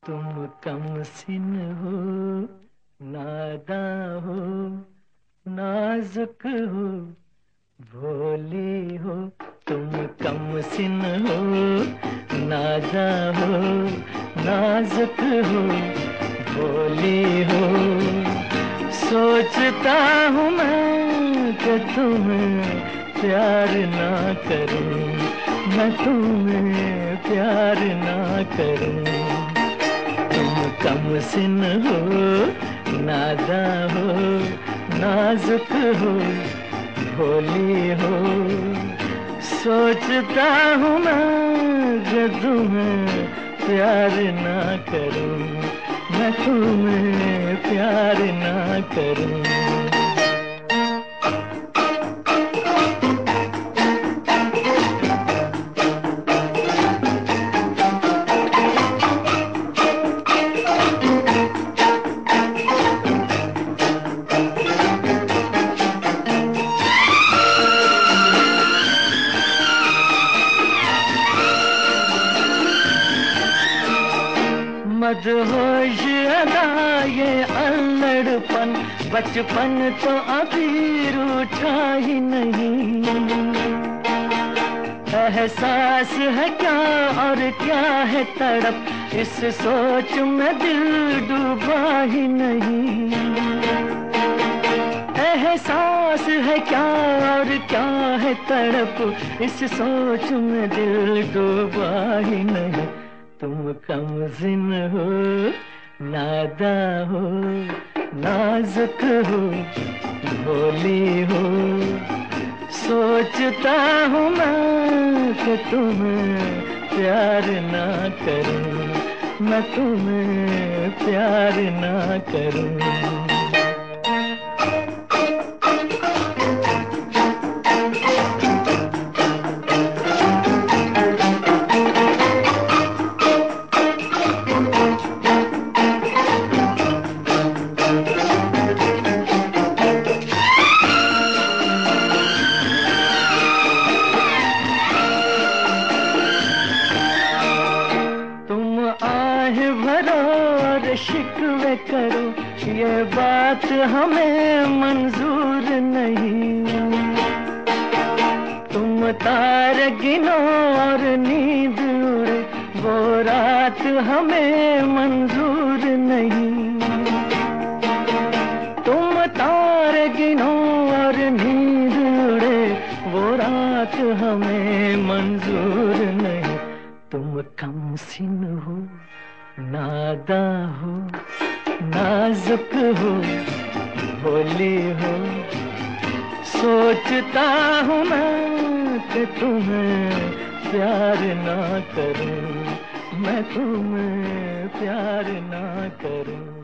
तुम कमसिन हो, नादा हो, नाजुक हो, भोली हो। तुम कमसिन हो, नादा हो, नाजुक हो, भोली हो। सोचता हूँ मैं कि तुम्हें प्यार ना करूं, मैं तुम्हें प्यार ना करूं। तुम कमसिन हो, नादा हो, नाजुक हो, भोली हो। सोचता हूँ मैं कि तुम्हें प्यार ना करूं, मैं तुम्हें प्यार ना करूं। मदहोश अदा ये अल्लड़पन, बचपन तो अभी रूठा ही नहीं। एहसास है क्या और क्या है तड़प, इस सोच में दिल डूबा ही नहीं। एहसास है क्या और क्या है तड़प, इस सोच में दिल डूबा ही नहीं। तुम कमसिन हो, नादा हो, नाजुक हो, भोली हो। सोचता हूँ मैं कि तुम्हें प्यार ना करूं, मैं तुम्हें प्यार ना करूं। भरो और शिकवे करो, ये बात हमें मंजूर नहीं। तुम तारे गिनो और नींद उड़े, वो रात हमें मंजूर नहीं। तुम तारे गिनो और नींद उड़े, वो रात हमें मंजूर नहीं। तुम कमसिन हो, नादा हो, नाजुक हो, भोली हो। सोचता हूँ मैं कि तुम्हें प्यार ना करूं, मैं तुम्हें प्यार ना करूं।